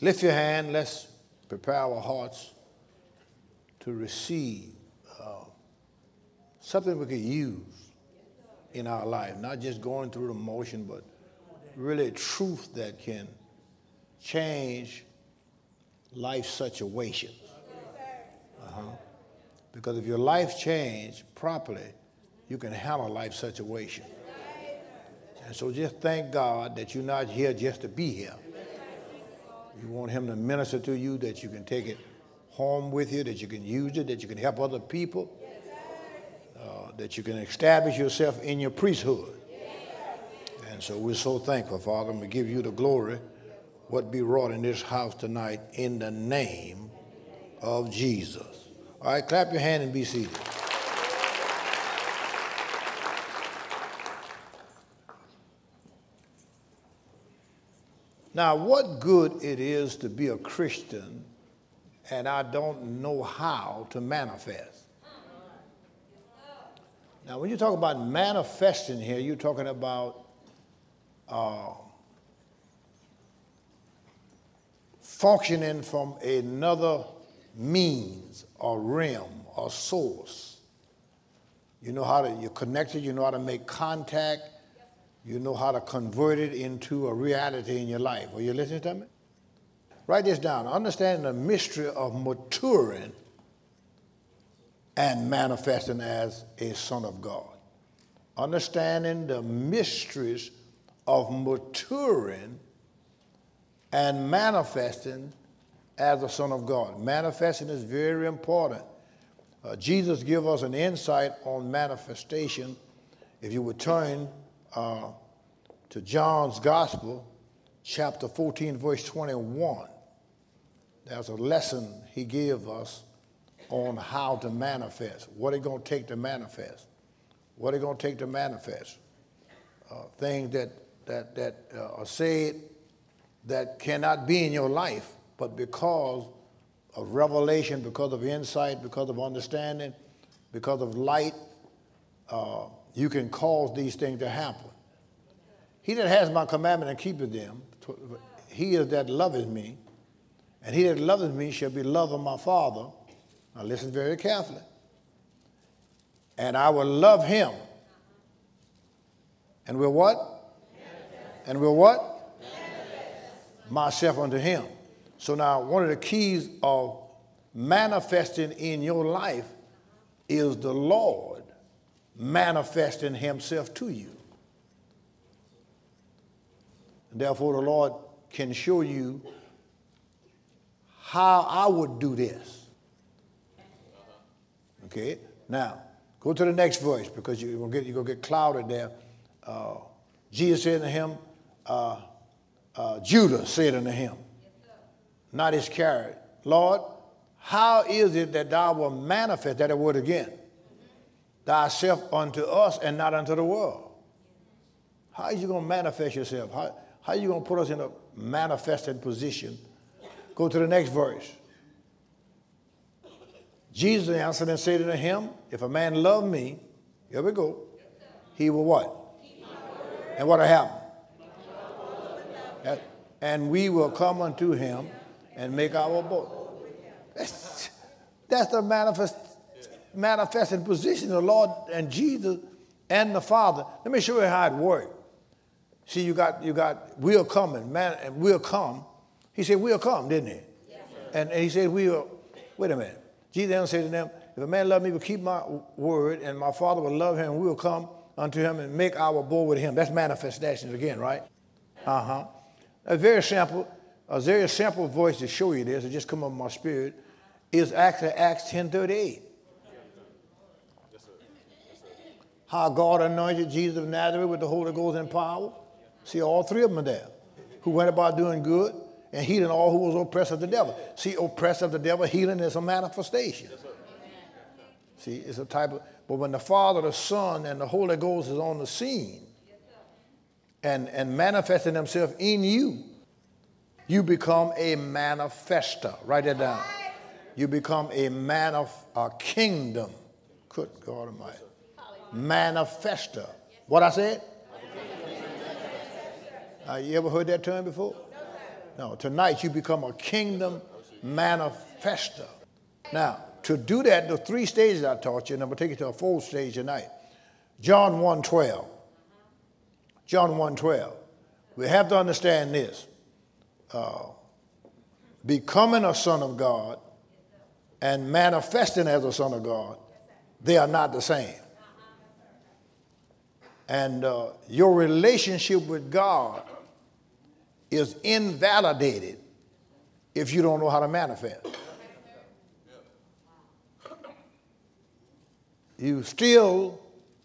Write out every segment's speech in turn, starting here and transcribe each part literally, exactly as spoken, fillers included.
Lift your hand. Let's prepare our hearts to receive uh, something we could use in our life, not just going through the motion, but really truth that can change life situations. Uh-huh. Because if your life changed properly, you can handle life situation. And so just thank God that you're not here just to be here. You want him to minister to you, that you can take it home with you, that you can use it, that you can help other people, uh, that you can establish yourself in your priesthood. And so we're so thankful, Father, and we give you the glory, what be wrought in this house tonight in the name of Jesus. All right, clap your hand and be seated. Now, what good it is to be a Christian and I don't know how to manifest. Now, when you talk about manifesting here, you're talking about uh, functioning from another means or realm or source. You know how to, you're connected, you know how to make contact, you know how to convert it into a reality in your life. Are you listening to me? Write this down. Understanding the mystery of maturing and manifesting as a son of God. Understanding the mysteries of maturing and manifesting as a son of God. Manifesting is very important. Uh, Jesus gives us an insight on manifestation. If you would turn uh, to John's Gospel, chapter fourteen, verse twenty-one. There's a lesson he gave us on how to manifest. What it's going to take to manifest. What it's going to take to manifest. Uh, things that, that, that uh, are said that cannot be in your life, but because of revelation, because of insight, because of understanding, because of light, uh, you can cause these things to happen. He that has my commandment and keepeth them, he is that loveth me, and he that loveth me shall be loved of my Father. Now listen very carefully. And I will love him. And will what? Manifest. And will what? Manifest. Myself unto him. So now one of the keys of manifesting in your life is the Lord manifesting himself to you. And therefore the Lord can show you how I would do this. Okay? Now, go to the next verse because you're going to get, you're gonna get clouded there. Uh, Jesus said unto him, uh, uh, Judah said unto him, not Iscariot, Lord, how is it that thou wilt manifest, that word again, thyself unto us and not unto the world? How are you going to manifest yourself? How, how are you going to put us in a manifested position? Go to the next verse. Jesus answered and said unto him, if a man love me, here we go, he will what? And what will happen? And we will come unto him and make our abode. That's, that's the manifest, manifesting position of the Lord and Jesus and the Father. Let me show you how it works. See, you got, you got, we'll come and man, and we'll come. He said, we'll come, didn't he? Yes. And, and he said, we'll, wait a minute. Jesus said to them, if a man love me, will keep my word, and my Father will love him, and we will come unto him and make our abode with him. That's manifestations again, right? Uh-huh. A very simple, a very simple voice to show you this, it just come up in my spirit, is actually Acts ten thirty-eight. Yes, sir. Yes, sir. How God anointed Jesus of Nazareth with the Holy Ghost and power. See, all three of them are there, who went about doing good and healing all who was oppressed of the devil. See, oppressed of the devil, healing is a manifestation. Yes, see, it's a type of, but when the Father, the Son, and the Holy Ghost is on the scene and, and manifesting themselves in you, you become a manifester. Write that down. You become a man of a kingdom. Good God Almighty. Manifester. What I said? Uh, you ever heard that term before? No, tonight you become a kingdom manifester. Now, to do that, the three stages I taught you, and I'm going to take you to a fourth stage tonight. John one twelve. John one twelve. We have to understand this. Uh, becoming a son of God and manifesting as a son of God, they are not the same. And uh, your relationship with God is invalidated if you don't know how to manifest. You still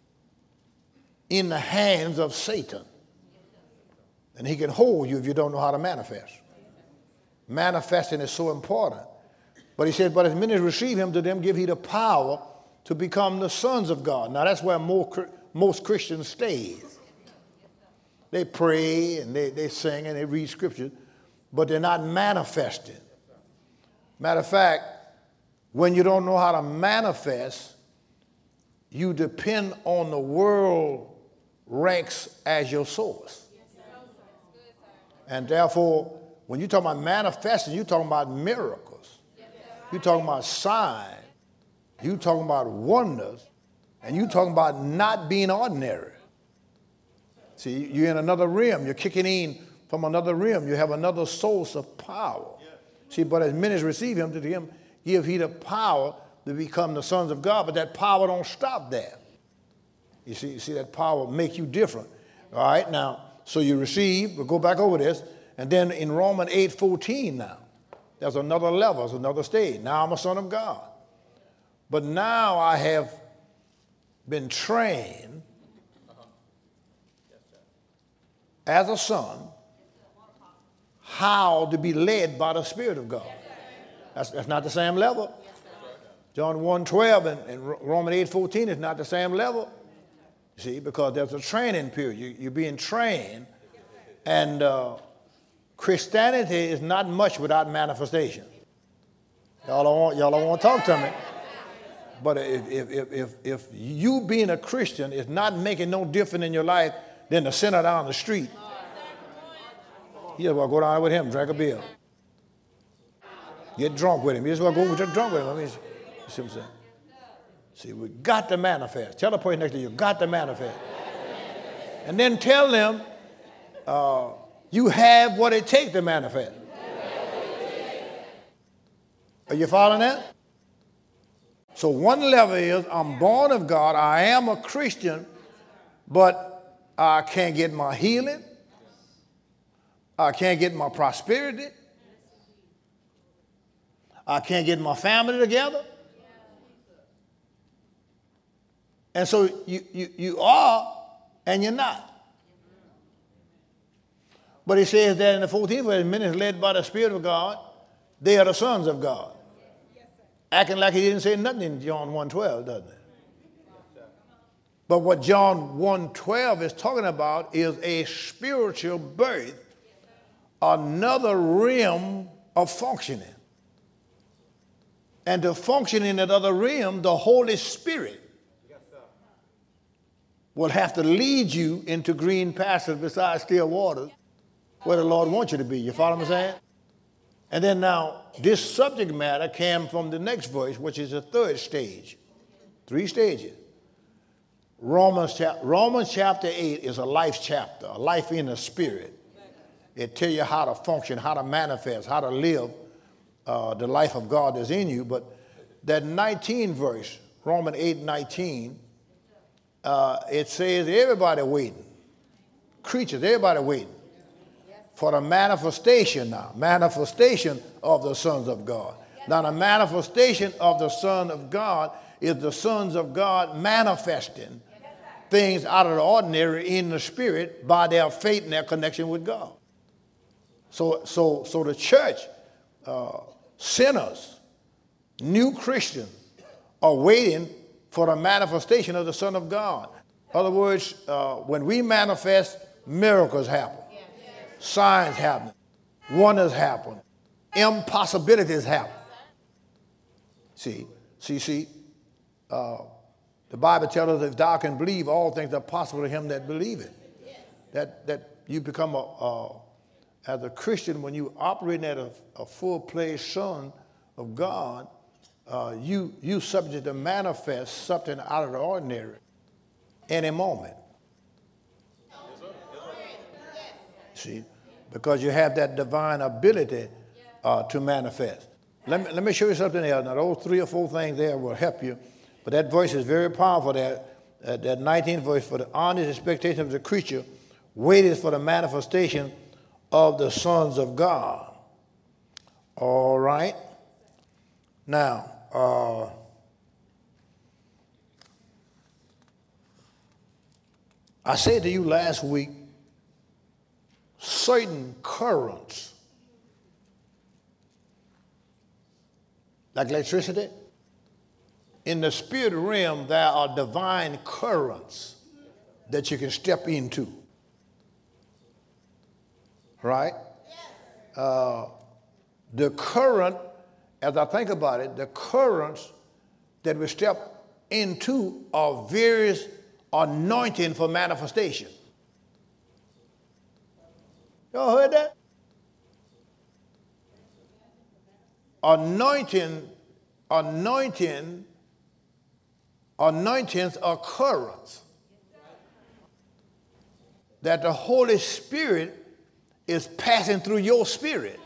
in the hands of Satan. And he can hold you if you don't know how to manifest. Manifesting is so important. But he said, but as many as receive him, to them give he the power to become the sons of God. Now that's where more, most Christians stay. They pray and they, they sing and they read scripture, but they're not manifesting. Matter of fact, when you don't know how to manifest, you depend on the world ranks as your source. And therefore, when you're talking about manifesting, you're talking about miracles. You're talking about signs. You're talking about wonders. And you're talking about not being ordinary. See, you're in another realm. You're kicking in from another realm. You have another source of power. See, but as many as receive him, to him give he the power to become the sons of God. But that power don't stop there. You see, you see that power make you different. All right, now, so you receive, we'll go back over this, and then in Romans eight fourteen now, there's another level, there's another stage. Now I'm a son of God. But now I have been trained as a son how to be led by the Spirit of God. That's, that's not the same level. John one twelve and, and Romans eight fourteen is not the same level. See, because there's a training period. You, you're being trained. And uh, Christianity is not much without manifestation. Y'all don't want, y'all don't want to talk to me. But if, if, if, if, if you being a Christian is not making no difference in your life than the sinner down the street, you just want to go down with him, drink a beer. Get drunk with him. You just want to go get drunk with him. I mean, you see what I'm saying? See, we got to manifest. Tell the person next to you, got to manifest. And then tell them uh, you have what it takes to manifest. Are you following that? So one level is I'm born of God, I am a Christian, but I can't get my healing. I can't get my prosperity. I can't get my family together. And so you, you, you are and you're not. But he says that in the fourteenth verse, men is led by the Spirit of God, they are the sons of God. Acting like he didn't say nothing in John one twelve, doesn't it? But what John one twelve is talking about is a spiritual birth, another realm of functioning. And to function in that other realm, the Holy Spirit will have to lead you into green pastures beside still waters where the Lord wants you to be. You follow what I'm saying? And then now, this subject matter came from the next verse, which is the third stage. Three stages. Romans, chap- Romans chapter eight is a life chapter, a life in the Spirit. It tells you how to function, how to manifest, how to live uh, the life of God that's in you. But that nineteenth verse, Romans eight nineteen, uh, it says everybody waiting. Creatures, everybody waiting for the manifestation now, manifestation of the sons of God. Now the manifestation of the Son of God is the sons of God manifesting things out of the ordinary in the Spirit by their faith and their connection with God. So, so, so the church, uh, sinners, new Christians are waiting for the manifestation of the Son of God. In other words, uh, when we manifest, miracles happen. Signs happen. Wonders happen. Impossibilities happen. See, see, see, uh, the Bible tells us if thou can believe, all things are possible to him that believe it. That, that you become a, a, as a Christian, when you operating as a, a full-pledged son of God, uh, you you subject to manifest something out of the ordinary any moment. See, because you have that divine ability uh, to manifest. Let me, let me show you something else. Now, those three or four things there will help you. But that verse is very powerful, that, uh, that nineteenth verse. For the honest expectation of the creature waited for the manifestation of the sons of God. All right. Now, uh, I said to you last week, certain currents, like electricity, in the spirit realm, there are divine currents that you can step into. Right? Uh, the current, as I think about it, the currents that we step into are various anointing for manifestation. Y'all heard that? Anointing, anointing, anointings are currents that the Holy Spirit is passing through your spirit.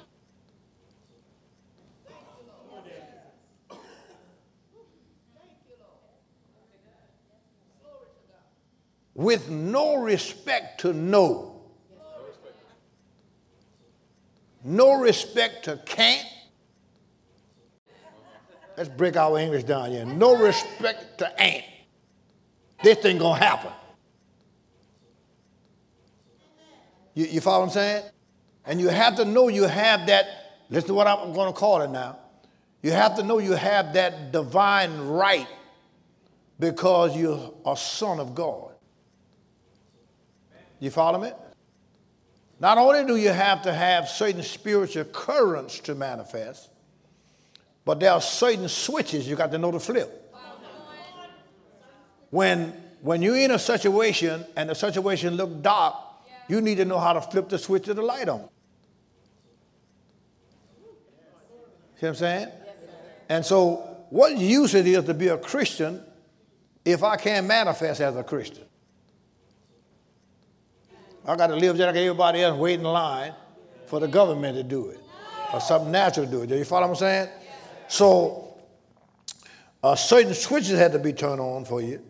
With no respect to no. No respect to can't. Let's break our English down here. No respect to ain't. This thing gonna happen. You, you follow what I'm saying? And you have to know you have that, listen to what I'm going to call it now. You have to know you have that divine right because you're a son of God. You follow me? Not only do you have to have certain spiritual currents to manifest, but there are certain switches you got to know to flip. When, when you're in a situation and the situation look dark, you need to know how to flip the switch of the light on. See what I'm saying? And so what use it is to be a Christian if I can't manifest as a Christian? I got to live just like everybody else, wait in line for the government to do it or something natural to do it. Do you follow what I'm saying? So uh, certain switches had to be turned on for you.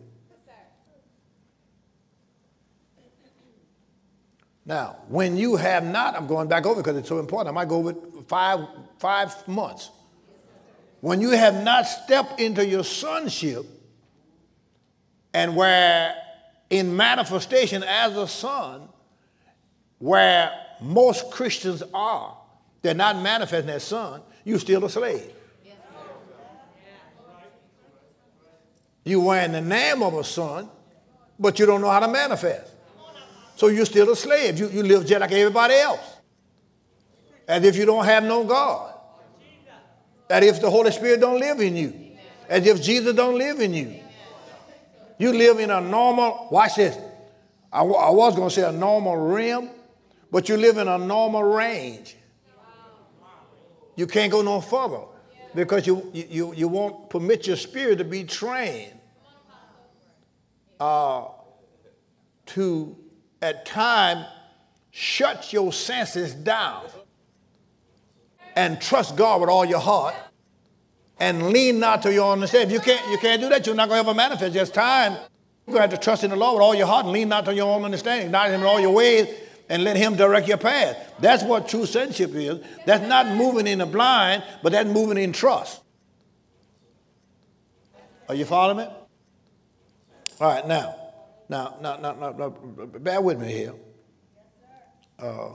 Now, when you have not, I'm going back over because it's so important. I might go over five, five months. When you have not stepped into your sonship and where in manifestation as a son, where most Christians are, they're not manifesting as son, you're still a slave. You wearing the name of a son, but you don't know how to manifest. So you're still a slave. You, you live just like everybody else. As if you don't have no God. As if the Holy Spirit don't live in you. As if Jesus don't live in you. You live in a normal, watch this. I, I was going to say a normal realm, but you live in a normal range. You can't go no further because you, you, you won't permit your spirit to be trained uh, to at time shut your senses down and trust God with all your heart and lean not to your understanding. If you can't, you can't do that, you're not going to ever manifest. Just time. You're going to have to trust in the Lord with all your heart and lean not to your own understanding. Not him in all your ways and let him direct your path. That's what true sonship is. That's not moving in the blind, but that's moving in trust. Are you following me? All right, now. Now, now, now, now, now, bear with me here. Uh,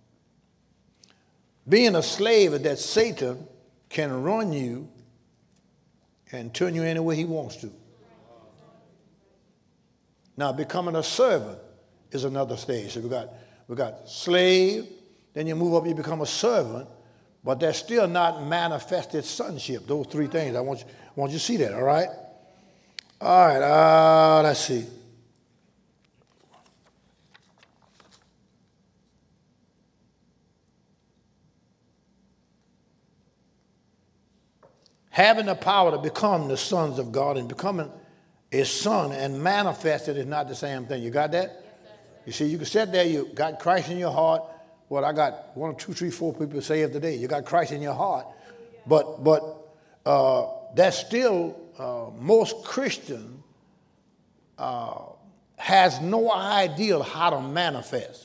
being a slave is that Satan can run you and turn you any way he wants to. Now, becoming a servant is another stage. So we got we got slave, then you move up, you become a servant, but that's still not manifested sonship. Those three things. I want you, I want you to see that. All right. All right. Uh, let's see. having the power to become the sons of God, and becoming a son and manifested is not the same thing. You got that? You see, you can sit there, you got Christ in your heart. Well, I got one, two, three, four people saved today. You got Christ in your heart. But but uh, that's still, uh, most Christian uh, has no idea how to manifest.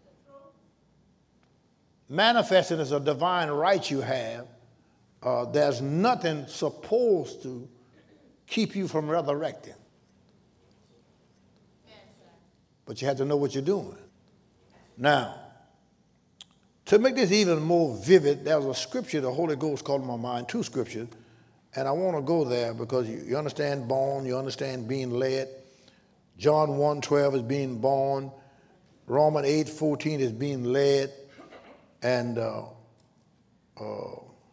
Manifesting is a divine right you have. Uh, there's nothing supposed to keep you from resurrecting. But you have to know what you're doing. Now, to make this even more vivid, there's a scripture the Holy Ghost called in my mind, two scriptures, and I want to go there because you, you understand born, you understand being led. John one twelve is being born. Romans eight fourteen is being led. And uh, uh,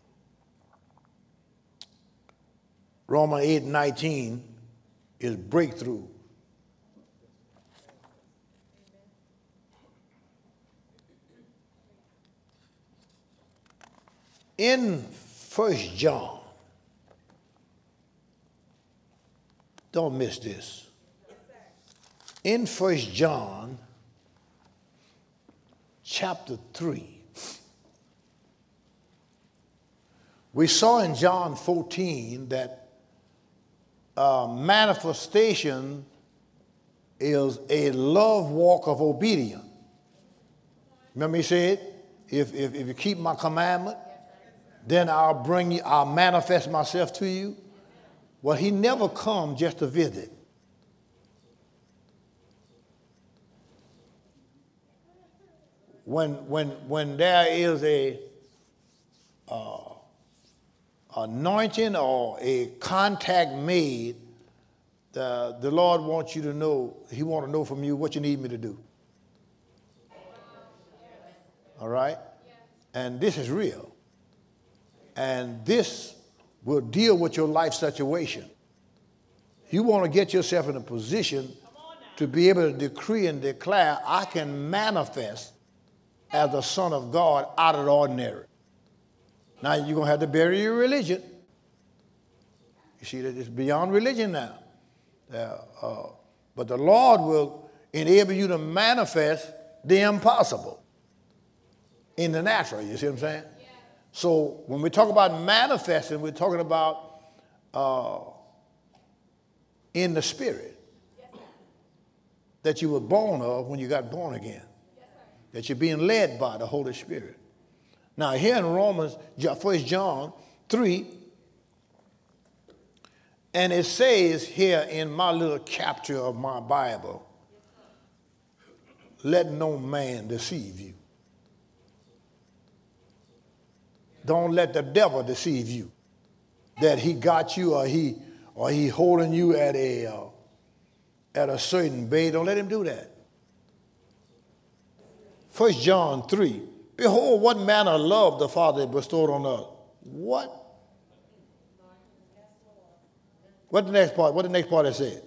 Romans eight nineteen is breakthrough. In First John, don't miss this. In First John, chapter three, we saw in John fourteen that uh, manifestation is a love walk of obedience. Remember he said, if, if, if you keep my commandment, then I'll bring you, I'll manifest myself to you. Well, he never come just to visit. When, when, when there is a uh, anointing or a contact made, the, the Lord wants you to know, he wants to know from you what you need me to do. All right? And this is real. And this will deal with your life situation. You want to get yourself in a position to be able to decree and declare, I can manifest as a son of God out of the ordinary. Now you're going to have to bury your religion. You see that it's beyond religion now. Uh, uh, but the Lord will enable you to manifest the impossible in the natural. You see what I'm saying? Yeah. So when we talk about manifesting, we're talking about uh, in the spirit that you were born of when you got born again. That you're being led by the Holy Spirit. Now here in Romans, First John three, and it says here in my little chapter of my Bible, let no man deceive you. Don't let the devil deceive you that he got you or he or he holding you at a uh, at a certain bay. Don't let him do that. First John three, behold, what manner of love the Father bestowed on us. What? What the next part? What the next part it said?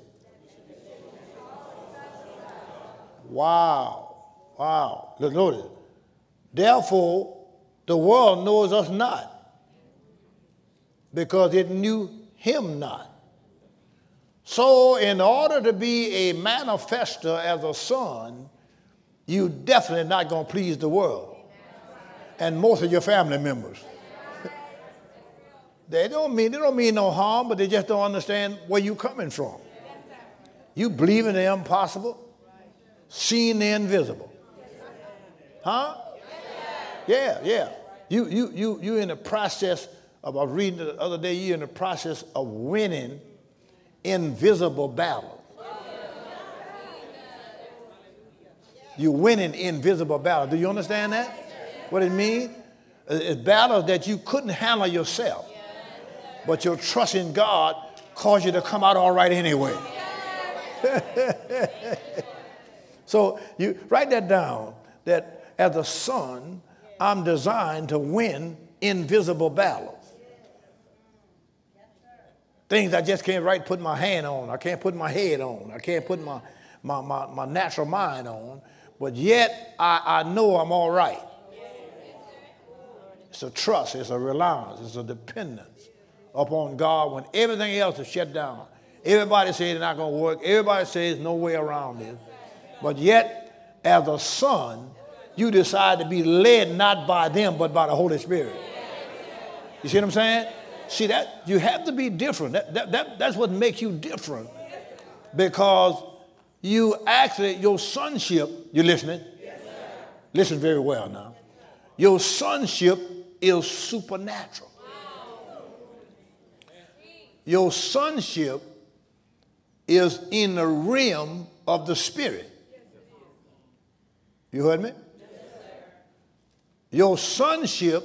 Wow. Wow. Look, notice. Therefore, the world knows us not, because it knew him not. So in order to be a manifester as a son, you definitely not going to please the world and most of your family members. They don't mean they don't mean no harm, but they just don't understand where you're coming from. You believe in the impossible, seeing the invisible. Huh? Yeah, yeah. You you you you in the process of I was reading the other day, you're in the process of winning invisible battles. You're winning invisible battles. Do you understand that? What it means? It's battles that you couldn't handle yourself. But your trust in God caused you to come out all right anyway. So you write that down, that as a son, I'm designed to win invisible battles. Things I just can't right put my hand on. I can't put my head on. I can't put my, my, my, my natural mind on. But yet I, I know I'm all right. It's a trust. It's a reliance. It's a dependence upon God when everything else is shut down. Everybody says it's not going to work. Everybody says there's no way around this. But yet, as a son, you decide to be led not by them, but by the Holy Spirit. You see what I'm saying? See, that you have to be different. That, that, that, that's what makes you different. Because you actually, your sonship, you listening? Listen very well now. Your sonship is supernatural. Your sonship is in the realm of the Spirit. You heard me? Your sonship,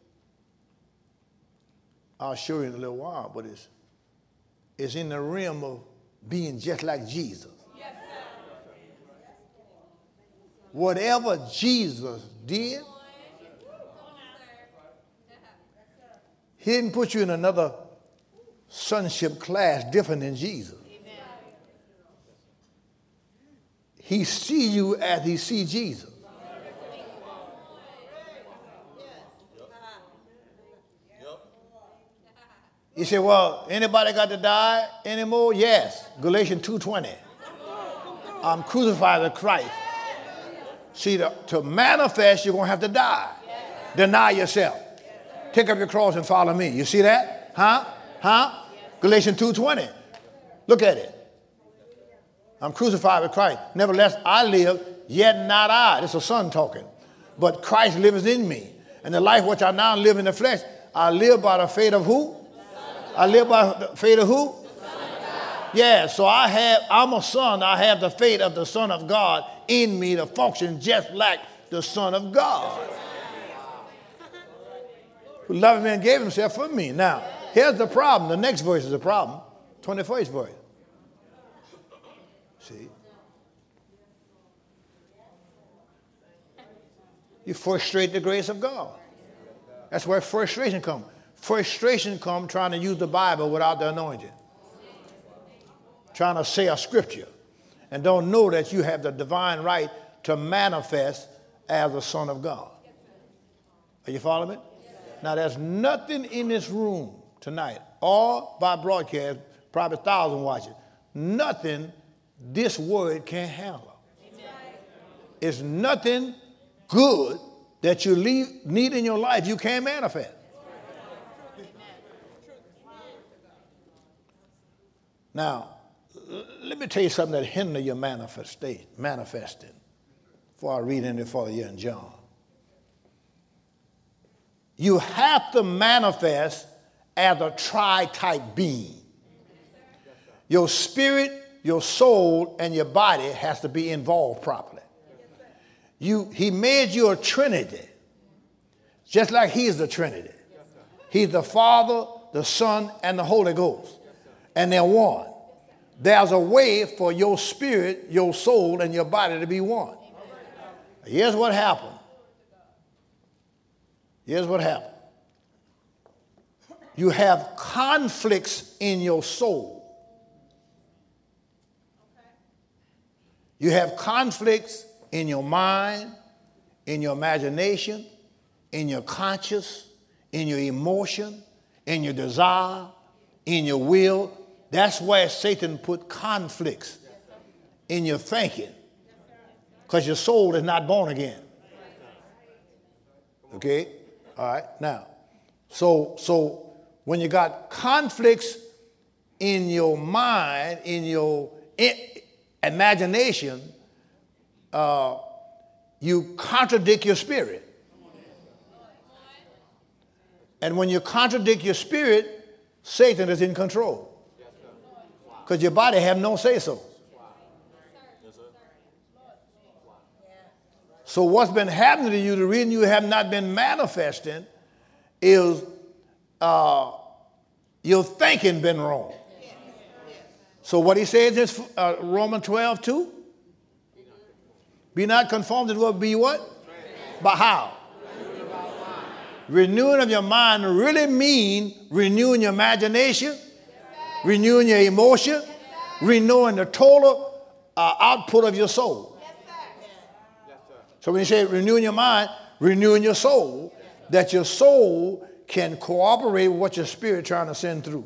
I'll show you in a little while, but it's, it's in the realm of being just like Jesus. Whatever Jesus did, he didn't put you in another sonship class different than Jesus. He see you as he see Jesus. You say, well, anybody got to die anymore? Yes. Galatians two twenty. I'm crucified with Christ. See, to, to manifest, you're going to have to die. Deny yourself. Take up your cross and follow me. You see that? Huh? Huh? Galatians two twenty. Look at it. I'm crucified with Christ. Nevertheless, I live, yet not I. This is a son talking. But Christ lives in me. And the life which I now live in the flesh, I live by the faith of who? I live by the faith of who? Yeah, so I have, I'm a son. I have the faith of the Son of God in me to function just like the Son of God. Who loved me and gave himself for me. Now, here's the problem. The next verse is the problem. twenty-first verse. See? You frustrate the grace of God. That's where frustration comes. Frustration comes trying to use the Bible without the anointing. Trying to say a scripture and don't know that you have the divine right to manifest as a son of God. Are you following me? Now, there's nothing in this room tonight, or by broadcast, probably a thousand watching, nothing this word can't handle. It's nothing good that you leave, need in your life you can't manifest. Now, let me tell you something that hinders your manifesting, manifesting before I read any further here in John. You have to manifest as a tri-type being. Your spirit, your soul, and your body has to be involved properly. You, he made you a trinity, just like he is the Trinity. He's the Father, the Son, and the Holy Ghost. And they're one. There's a way for your spirit, your soul, and your body to be one. Here's what happened. Here's what happened. You have conflicts in your soul. You have conflicts in your mind, in your imagination, in your conscience, in your emotion, in your desire, in your will. That's where Satan put conflicts in your thinking, because your soul is not born again. Okay? All right. Now, so so when you got conflicts in your mind, in your imagination, uh, you contradict your spirit. And when you contradict your spirit, Satan is in control. Because your body have no say-so. So what's been happening to you, the reason you have not been manifesting is uh, your thinking been wrong. So what he says is uh, Romans twelve two. Be not conformed to what be what? But how? Renewing of your mind really mean renewing your imagination, renewing your emotion, renewing the total uh, output of your soul. So when you say renewing your mind, renewing your soul, that your soul can cooperate with what your spirit trying to send through.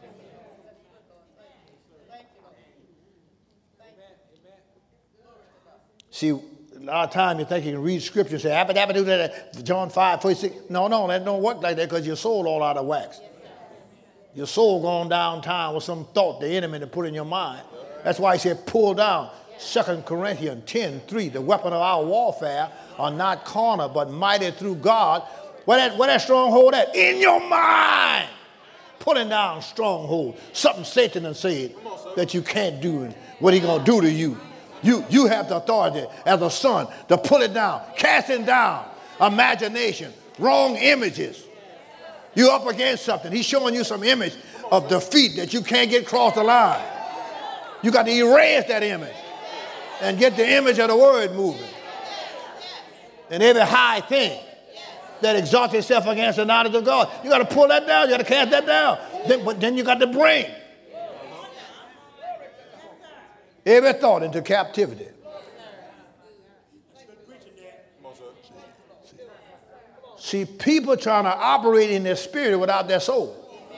See, a lot of times you think you can read scripture and say, "Abba, dabba, do that." John five, forty-six. No, no, that don't work like that because your soul all out of wax. Your soul going downtown with some thought the enemy to put in your mind. That's why he said, pull down. Second Corinthians ten, three. The weapon of our warfare are not carnal, but mighty through God. Where that, where that stronghold at? In your mind. Pulling down stronghold. Something Satan has said that you can't do. And what he going to do to you? You, you have the authority as a son to pull it down. Casting down imagination. Wrong images. You're up against something. He's showing you some image of defeat that you can't get across the line. You got to erase that image and get the image of the word moving. And every high thing that exalts itself against the knowledge of God, you got to pull that down. You got to cast that down. Then, but then you got to bring every thought into captivity. See, people trying to operate in their spirit without their soul.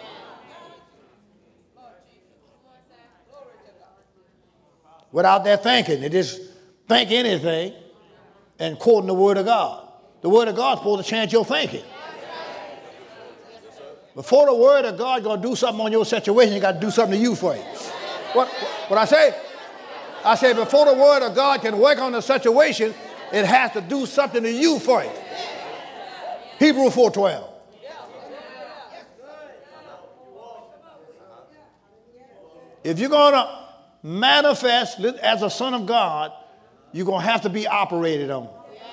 Without their thinking. They just think anything and quoting the word of God. The word of God is supposed to change your thinking. Before the word of God going to do something on your situation, you got to do something to you for you. What, what I say? I say before the word of God can work on the situation, it has to do something to you for you. Hebrews four twelve. If you're going to manifest as a son of God, you're going to have to be operated on.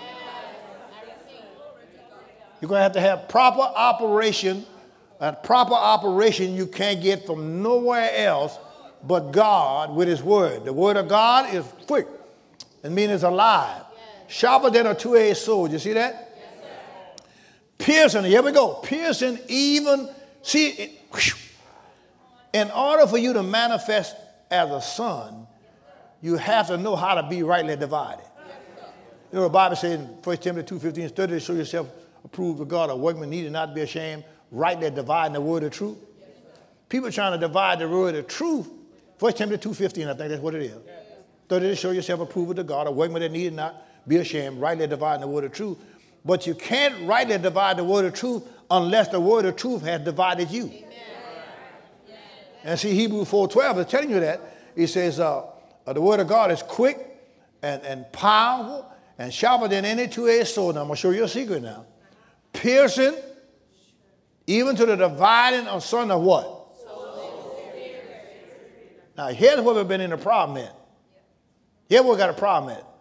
You're going to have to have proper operation, and proper operation you can't get from nowhere else but God with his word. The word of God is quick. It means it's alive. Sharper than a two-edged sword. You see that? Piercing, here we go. Piercing even, see, it, whew, in order for you to manifest as a son, you have to know how to be rightly divided. You know, the Bible says in First Timothy two fifteen, study to show yourself approved of God, a workman needed not be ashamed, rightly dividing the word of truth. People trying to divide the word of truth. First Timothy two fifteen, I think that's what it is. Study to show yourself approved of God, a workman that needed not be ashamed, rightly dividing the word of truth. But you can't rightly divide the word of truth unless the word of truth has divided you. Amen. And see, Hebrews four twelve is telling you that. He says, uh, uh, the word of God is quick and, and powerful and sharper than any two-edged sword. Now, I'm going to show you a secret now. Piercing, even to the dividing of son of what? Soul. Now, here's where we've been in a problem at. Here's where we got a problem at.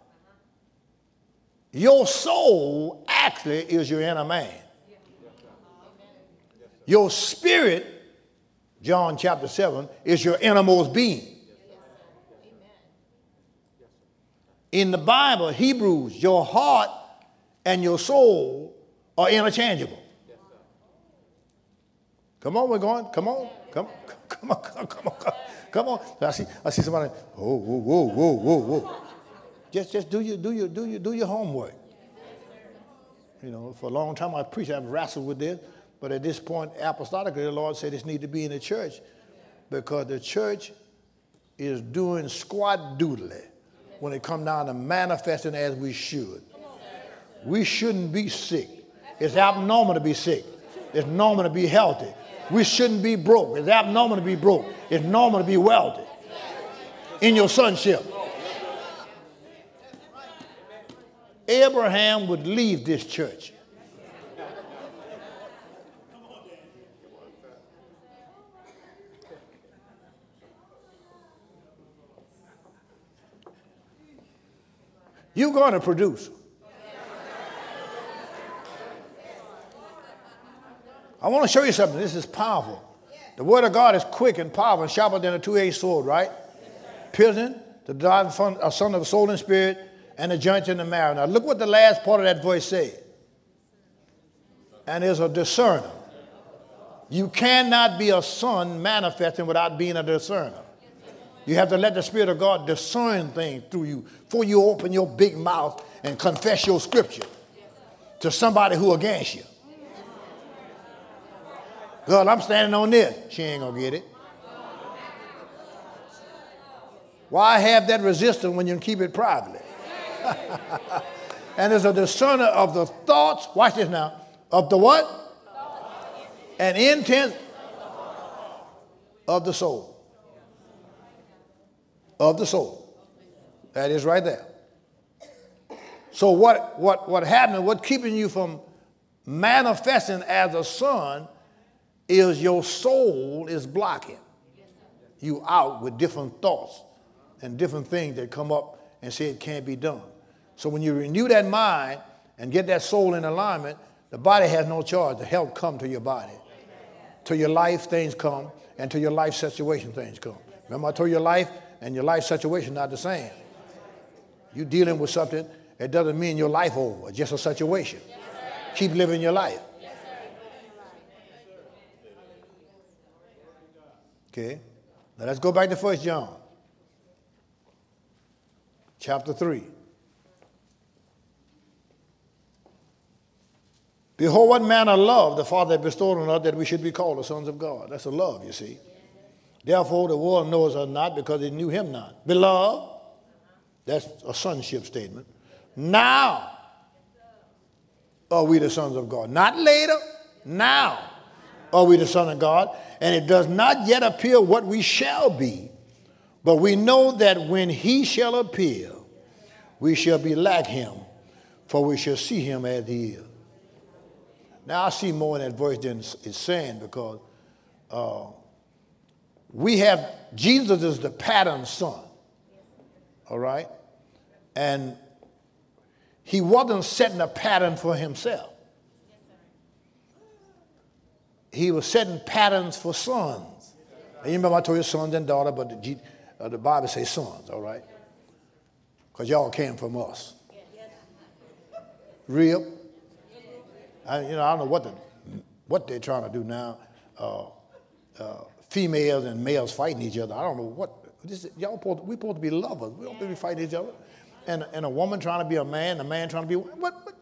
Your soul actually is your inner man. Your spirit, John chapter seven, is your innermost being. In the Bible, Hebrews, your heart and your soul are interchangeable. Come on, we're going. Come on. Come on. Come on. Come on. Come on. Come on. I see, I see somebody. Whoa, whoa, whoa, whoa, whoa, whoa. Just, just do your, do your, do your, do your homework. You know, for a long time I preached, I've wrestled with this, but at this point, apostolically, the Lord said this needs to be in the church because the church is doing squat doodly when it comes down to manifesting as we should. We shouldn't be sick. It's abnormal to be sick. It's normal to be healthy. We shouldn't be broke. It's abnormal to be broke. It's normal to be wealthy in your sonship. Abraham would leave this church. You're going to produce. I want to show you something. This is powerful. The word of God is quick and powerful and sharper than a two-edged sword, right? Piercing to dive a son of the soul and spirit and the joints and the marrow. Now look what the last part of that voice said. And is a discerner. You cannot be a son manifesting without being a discerner. You have to let the Spirit of God discern things through you before you open your big mouth and confess your scripture to somebody who against you. God, I'm standing on this. She ain't going to get it. Why have that resistance when you can keep it privately? And is a discerner of the thoughts, watch this now, of the what? And intent of the soul. Of the soul. That is right there. So what, what, what happened, what keeping you from manifesting as a son is your soul is blocking you out with different thoughts and different things that come up and say it can't be done. So when you renew that mind and get that soul in alignment, the body has no charge. The health come to your body. To your life, things come, and to your life situation, things come. Remember I told you your life and your life situation not the same. You're dealing with something, it doesn't mean your life over. It's just a situation. Keep living your life. Okay, now let's go back to First John. Chapter three. Behold, what manner of love the Father hath bestowed on us that we should be called the sons of God. That's a love, you see. Therefore, the world knows us not because it knew him not. Beloved, that's a sonship statement. Now are we the sons of God. Not later, now are we the sons of God. And it does not yet appear what we shall be. But we know that when he shall appear, we shall be like him, for we shall see him as he is. Now, I see more in that verse than it's saying because uh, we have, Jesus is the pattern son, all right? And he wasn't setting a pattern for himself. He was setting patterns for sons. And you remember I told you sons and daughters, but the, G, uh, the Bible says sons, all right? Because y'all came from us. Real. I, you know, I don't know what the, what they're trying to do now. Uh, uh, females and males fighting each other. I don't know what. This, y'all supposed to, we supposed to be lovers. We don't supposed to be fighting each other. And, and a woman trying to be a man, a man trying to be what? What,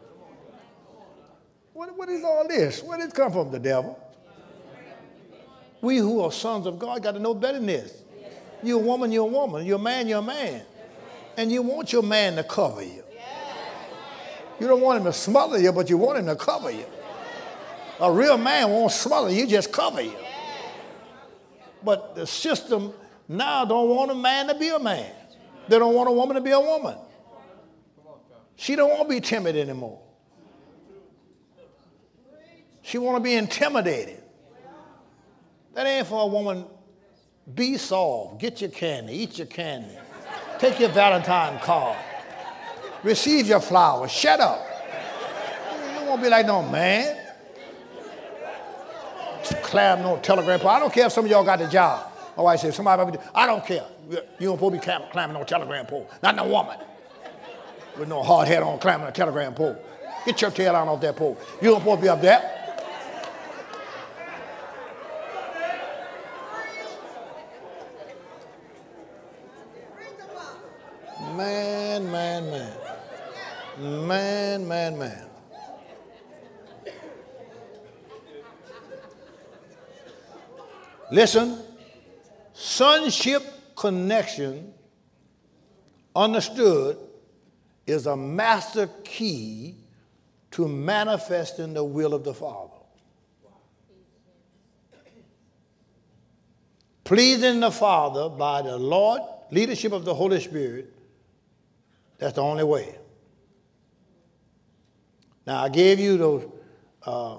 what, what is all this? Where did it come from? The devil. We who are sons of God got to know better than this. You're a woman, you're a woman. You're a man, you're a man. And you want your man to cover you. You don't want him to smother you, but you want him to cover you. A real man won't smother you, just cover you. But the system now don't want a man to be a man. They don't want a woman to be a woman. She don't want to be timid anymore. She want to be intimidated. That ain't for a woman. Be soft. Get your candy. Eat your candy. Take your Valentine card. Receive your flowers. Shut up. You won't be like no man. Clam no telegram pole. I don't care if some of y'all got the job. My wife said, somebody, I don't care. You don't supposed to be clam, climbing no telegram pole. Not no woman. With no hard head on climbing a telegram pole. Get your tail out off that pole. You don't supposed to be up there. Man, man, man. Man, man, man. Listen, sonship connection, understood, is a master key to manifesting the will of the Father. Pleasing the Father by the Lord, leadership of the Holy Spirit, that's the only way. Now, I gave you those, uh,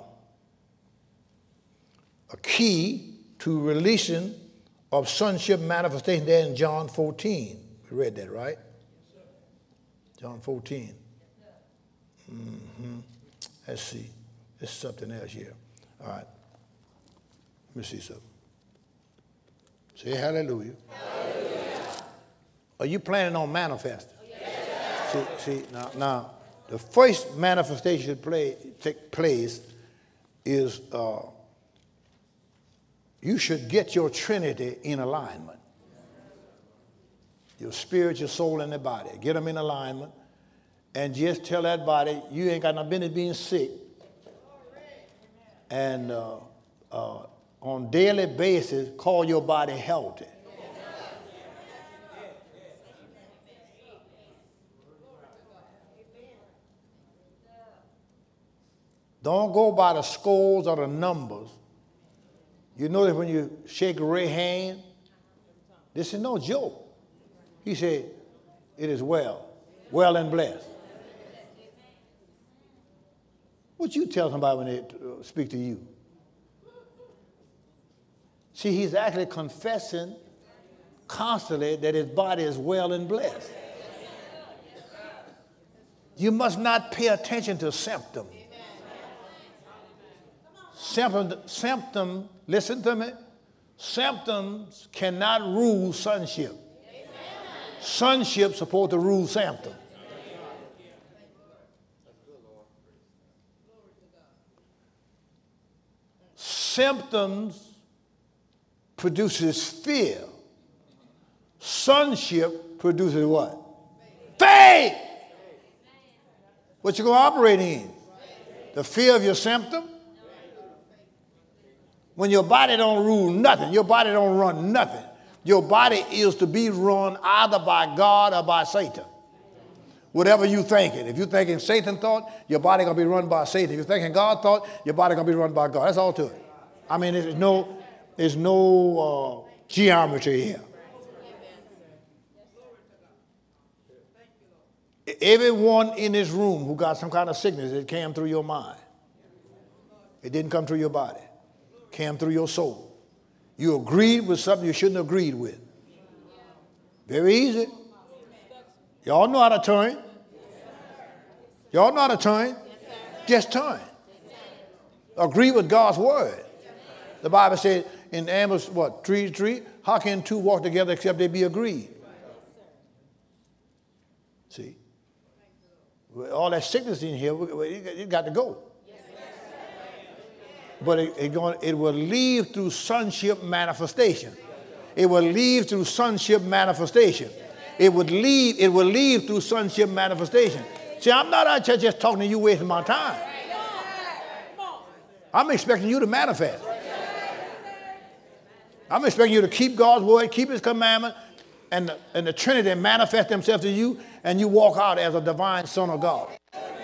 a key to releasing of sonship manifestation there in John fourteen. We read that, right? John fourteen. Mm-hmm. Let's see. There's something else here. All right. Let me see something. Say hallelujah. Hallelujah. Are you planning on manifesting? Yes. See, see now, now, the first manifestation play take place is uh, you should get your Trinity in alignment. Your spirit, your soul, and the body. Get them in alignment. And just tell that body, you ain't got no business being sick. And uh, uh, on daily basis call your body healthy. Don't go by the scores or the numbers. You notice when you shake Ray's hand, this is no joke. He said, it is well, well and blessed. What you tell somebody when they uh, speak to you? See, he's actually confessing constantly that his body is well and blessed. You must not pay attention to symptoms. Symptom, symptom, listen to me, symptoms cannot rule sonship. Sonship supposed to rule symptom. Symptoms produces fear. Sonship produces what? Faith. What you going to operate in? The fear of your symptom? When your body don't rule nothing, your body don't run nothing. Your body is to be run either by God or by Satan. Whatever you thinking. If you're thinking Satan thought, your body going to be run by Satan. If you're thinking God thought, your body going to be run by God. That's all to it. I mean, there's no, there's no uh, geometry here. Everyone in this room who got some kind of sickness, it came through your mind. It didn't come through your body. It came through your soul. You agreed with something you shouldn't have agreed with. Very easy. Y'all know how to turn. Y'all know how to turn. Just turn. Agree with God's word. The Bible said in Amos, what, tree to tree? How can two walk together except they be agreed? See? All that sickness in here, it got to go. But it, it, going, it will leave through sonship manifestation. It will leave through sonship manifestation. It would leave, it will leave through sonship manifestation. See, I'm not out here just talking to you wasting my time. I'm expecting you to manifest. I'm expecting you to keep God's word, keep his commandment, and the, and the Trinity manifest themselves to you, and you walk out as a divine son of God.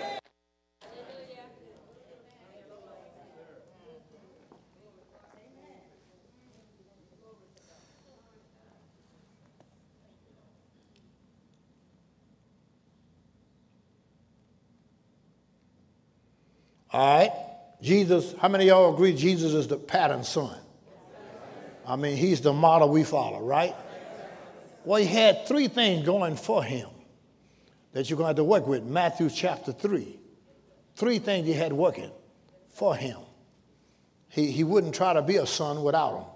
All right, Jesus, how many of y'all agree Jesus is the pattern son? I mean, he's the model we follow, right? Well, he had three things going for him that you're going to have to work with. Matthew chapter three. Three things he had working for him. He, he wouldn't try to be a son without them.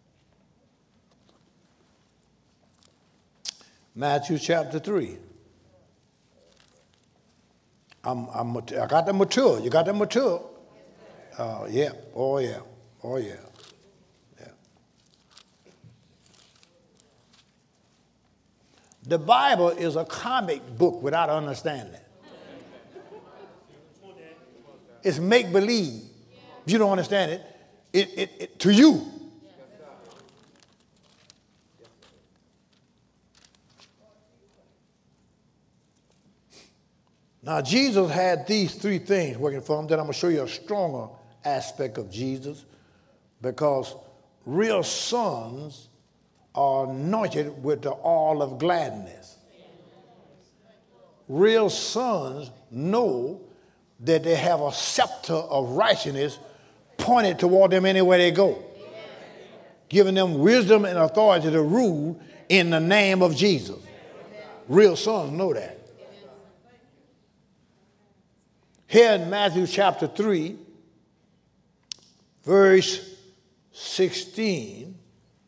Matthew chapter three. I'm, I'm, I got them mature. You got them mature? Uh, yeah. Oh, yeah. Oh, yeah. Yeah. The Bible is a comic book without understanding. It's make-believe. If you don't understand it, it, it, it to you. Now, Jesus had these three things working for him. Then I'm going to show you a stronger aspect of Jesus, because real sons are anointed with the oil of gladness. Real sons know that they have a scepter of righteousness pointed toward them anywhere they go, giving them wisdom and authority to rule in the name of Jesus. Real sons know that. Here in Matthew chapter three, verse sixteen,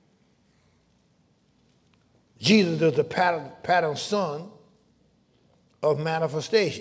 Jesus is the pattern, pattern son of manifestation.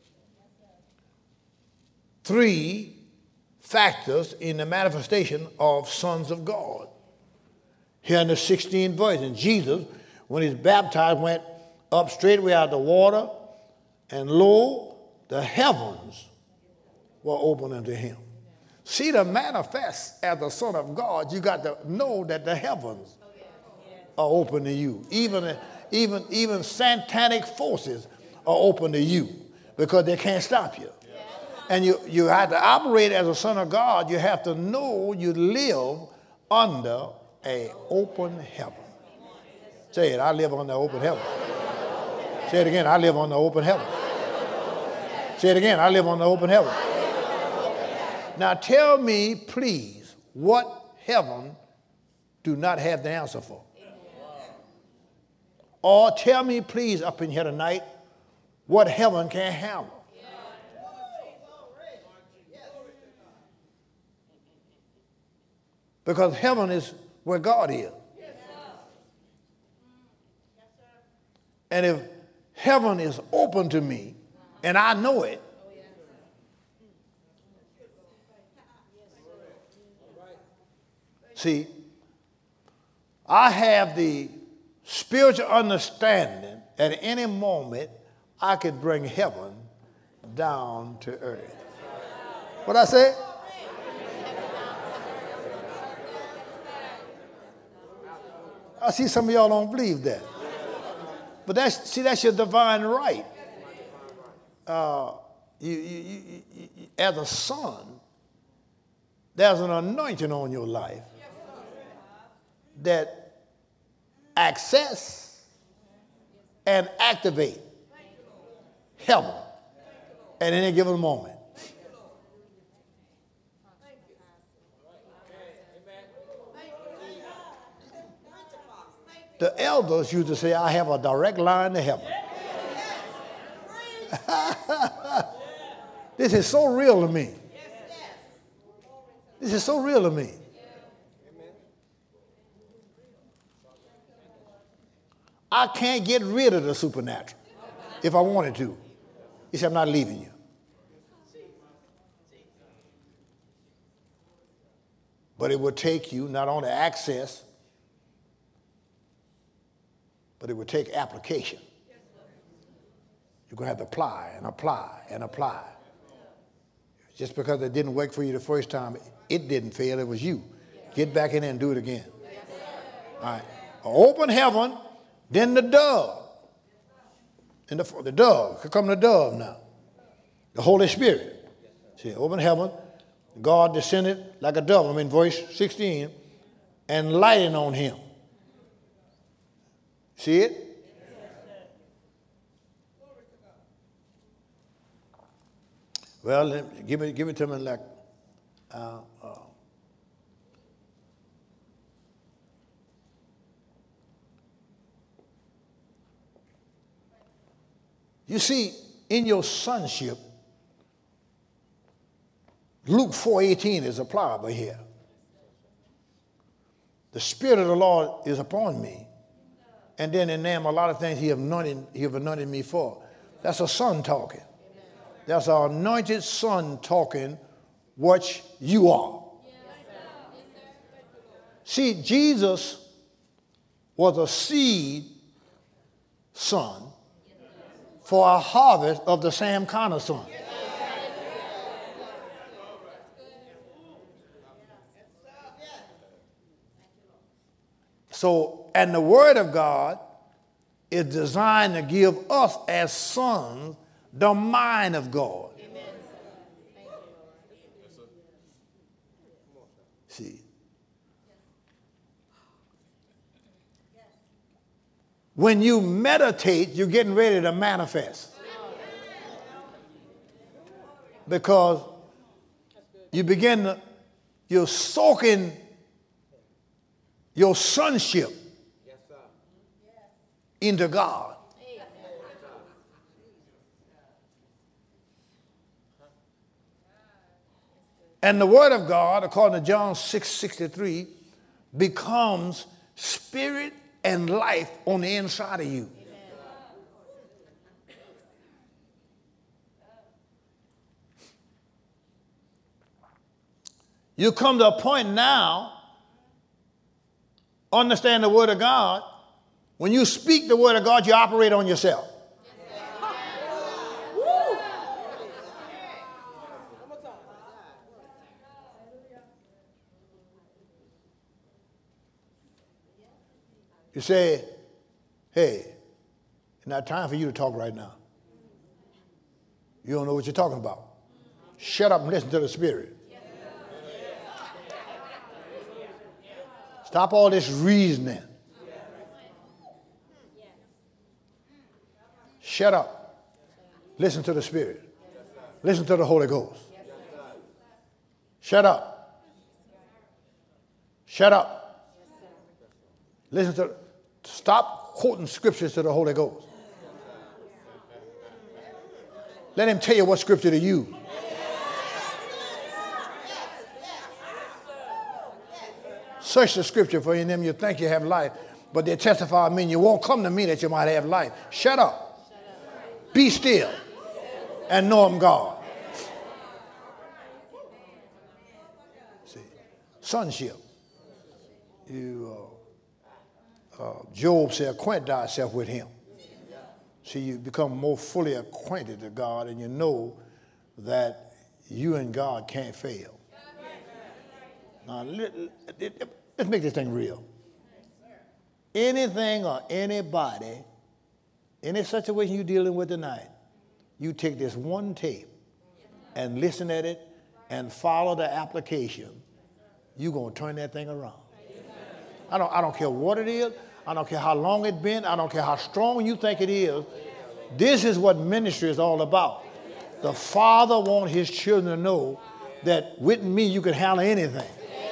Three factors in the manifestation of sons of God. Here in the sixteenth verse, and Jesus, when he's baptized, went up straightway out of the water, and lo, the heavens were opened unto him. See, to manifest as the Son of God, you got to know that the heavens are open to you. Even, even, even satanic forces are open to you because they can't stop you. And you, you have to operate as a son of God. You have to know you live under an open heaven. Say it, I live on the open heaven. Say it again, I live on the open heaven. Say it again, I live on the open heaven. Now tell me, please, what heaven do not have the answer for? Or tell me, please, up in here tonight, what heaven can't handle. Because heaven is where God is. And if heaven is open to me, and I know it, see, I have the spiritual understanding at any moment I could bring heaven down to earth. What I say? I see some of y'all don't believe that. But that's, see, that's your divine right. Uh, you, you, you, you, as a son, there's an anointing on your life that access and activate heaven at any given moment. The elders used to say, I have a direct line to heaven. This is so real to me. This is so real to me. I can't get rid of the supernatural if I wanted to. He said, I'm not leaving you. But it would take you not only access, but it would take application. You're going to have to apply and apply and apply. Just because it didn't work for you the first time, it didn't fail, it was you. Get back in there and do it again. All right. Open heaven, then the dove. And the, the dove, here come the dove now. The Holy Spirit. See, open heaven, God descended like a dove, I'm in verse sixteen, and lighting on him. See it? Well, give it, give it to me like, uh, uh, you see, in your sonship, Luke four eighteen is applicable here. The Spirit of the Lord is upon me. And then in them, a lot of things he have anointed, he have anointed me for. That's a son talking. That's an anointed son talking what you are. See, Jesus was a seed son for a harvest of the same kind of son. So, and the word of God is designed to give us as sons the mind of God. Amen. See. When you meditate, you're getting ready to manifest. Because you begin to, you're soaking your sonship into God. And the word of God, according to John six sixty-three, becomes spirit and life on the inside of you. You come to a point now, understand the word of God. When you speak the word of God, you operate on yourself. You say, hey, it's not time for you to talk right now. You don't know what you're talking about. Shut up and listen to the Spirit. Stop all this reasoning. Shut up. Listen to the Spirit. Listen to the Holy Ghost. Shut up. Shut up. Listen to, stop quoting scriptures to the Holy Ghost. Let him tell you what scripture to use. Search the scripture, for in them you think you have life, but they testify of me, and you won't come to me that you might have life. Shut up. Be still and know I'm God. See, sonship. You, uh, uh, Job said, acquaint thyself with him. See, you become more fully acquainted to God, and you know that you and God can't fail. Now, let's make this thing real. Anything or anybody, any situation you're dealing with tonight, you take this one tape and listen at it and follow the application, you're going to turn that thing around. I don't, I don't care what it is. I don't care how long it's been. I don't care how strong you think it is. This is what ministry is all about. The Father wants his children to know that with me you can handle anything.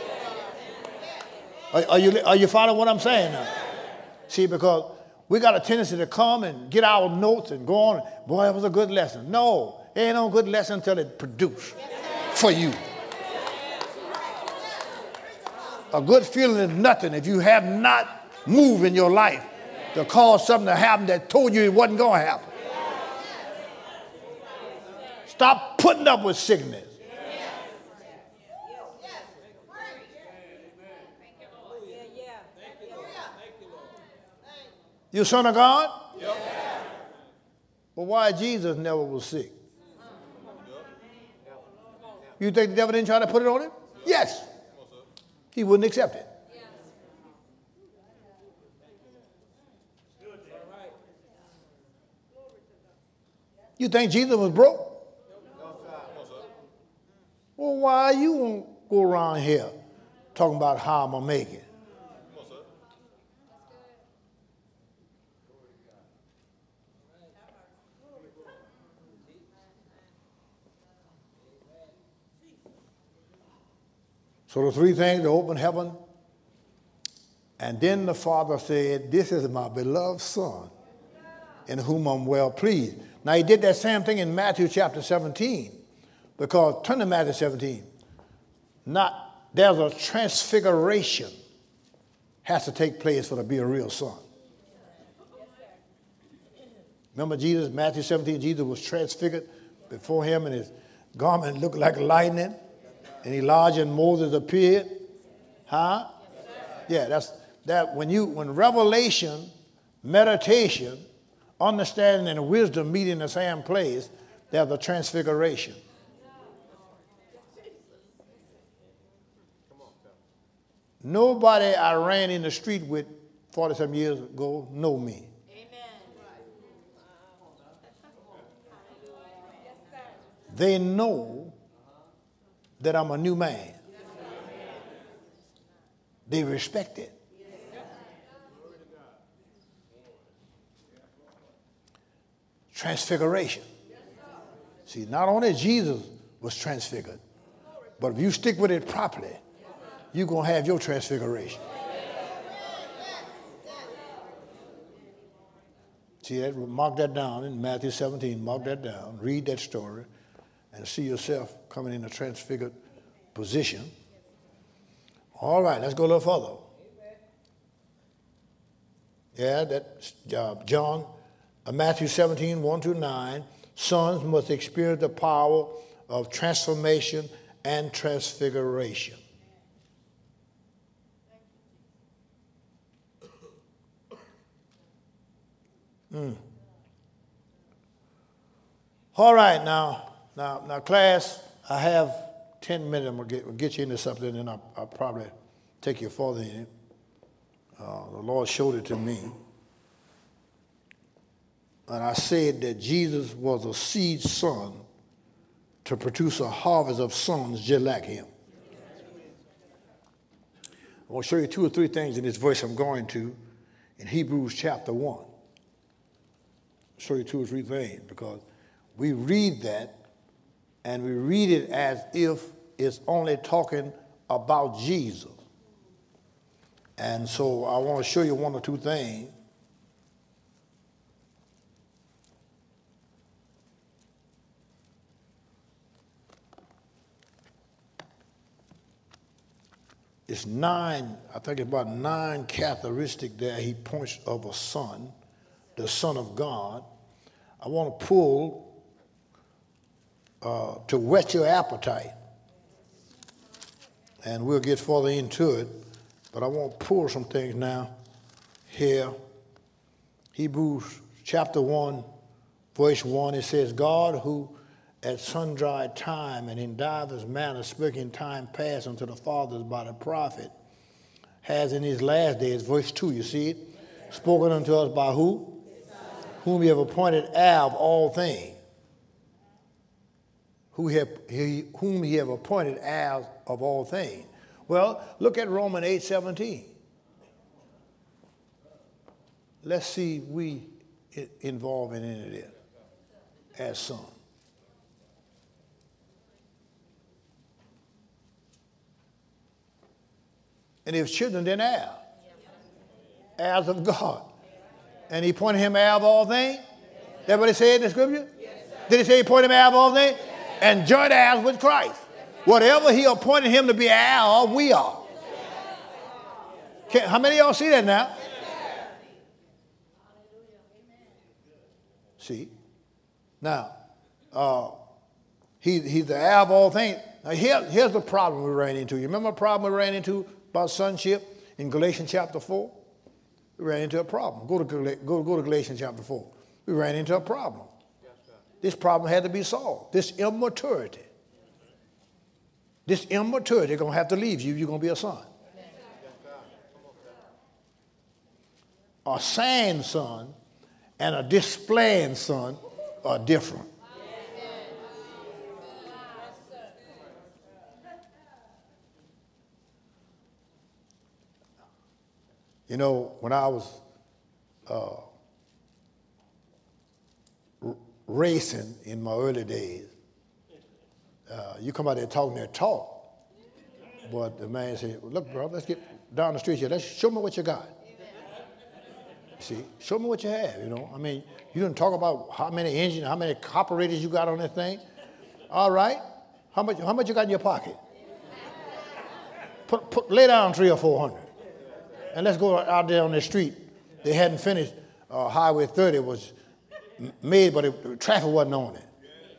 Are, are, you, are you following what I'm saying now? See, because we got a tendency to come and get our notes and go on. Boy, that was a good lesson. No, it ain't no good lesson until it produced for you. A good feeling is nothing if you have not moved in your life to cause something to happen that told you it wasn't going to happen. Stop putting up with sickness. You son of God? Yep. But why Jesus never was sick? You think the devil didn't try to put it on him? Yes. He wouldn't accept it. You think Jesus was broke? Well, why you won't go around here talking about how I'm going to make it? So the three things, the open heaven, and then the Father said, this is my beloved Son, in whom I'm well pleased. Now he did that same thing in Matthew chapter seventeen, because, turn to Matthew seventeen, not, there's a transfiguration has to take place for to be a real son. Remember Jesus, Matthew seventeen, Jesus was transfigured before him, and his garment looked like lightning. And Elijah and Moses appeared. Huh? Yeah, that's that. When you when revelation, meditation, understanding, and wisdom meet in the same place, there's a transfiguration. Nobody I ran in the street with forty-some years ago know me. They know that I'm a new man. They respect it. Transfiguration. See, not only Jesus was transfigured, but if you stick with it properly, you're going to have your transfiguration. See that? Mark that down in Matthew seventeen. Mark that down. Read that story and see yourself coming in a transfigured position. All right, let's go a little further. Yeah, that's uh, John, uh, Matthew seventeen, one through nine. Sons must experience the power of transformation and transfiguration. Mm. All right, now. Now, now, class, I have ten minutes. I'm going to get, get you into something, and I'll, I'll probably take you further in it. Uh, the Lord showed it to me. And I said that Jesus was a seed son to produce a harvest of sons just like him. I want to show you two or three things in this verse I'm going to in Hebrews chapter one. I'll show you two or three things because we read that and we read it as if it's only talking about Jesus. And so I want to show you one or two things. It's nine, I think it's about nine characteristics there he points of a son, the Son of God. I want to pull uh, to whet your appetite. And we'll get further into it. But I want to pull some things now here. Hebrews chapter one, verse one, it says, God who at sundry time and in divers manners spake in time past unto the fathers by the prophet, has in his last days, verse two, you see it, spoken unto us by who? Whom he have appointed heir of all things. Who he have, he, whom he have appointed heir of all things. Well, look at Romans eight seventeen. Let's see if we involved in any of this as sons. And if children, then heirs. Heirs of God. And he appointed him heir of all things. That what it said in the scripture? Did he say he appointed him heir of all things? And joint heirs with Christ. Whatever he appointed him to be heir of, we are. Can, how many of y'all see that now? See? Now, uh, he, he's the heir of all things. Now, here, here's the problem we ran into. You remember the problem we ran into about sonship in Galatians chapter four? We ran into a problem. Go to, go, go to Galatians chapter four. We ran into a problem. This problem had to be solved. This immaturity. This immaturity is going to have to leave you. You're going to be a son. A saying son and a displaying son are different. You know, when I was uh, r- racing in my early days, uh, you come out there talking that talk, but the man said, well, look, bro, let's get down the street here. Let's show me what you got. See, show me what you have, you know. I mean, you didn't talk about how many engines, how many carburetors you got on this thing. All right. How much, how much you got in your pocket? Put, put, lay down three or four hundred. And let's go out there on the street. They hadn't finished. Uh, Highway thirty was made, but it, the traffic wasn't on it.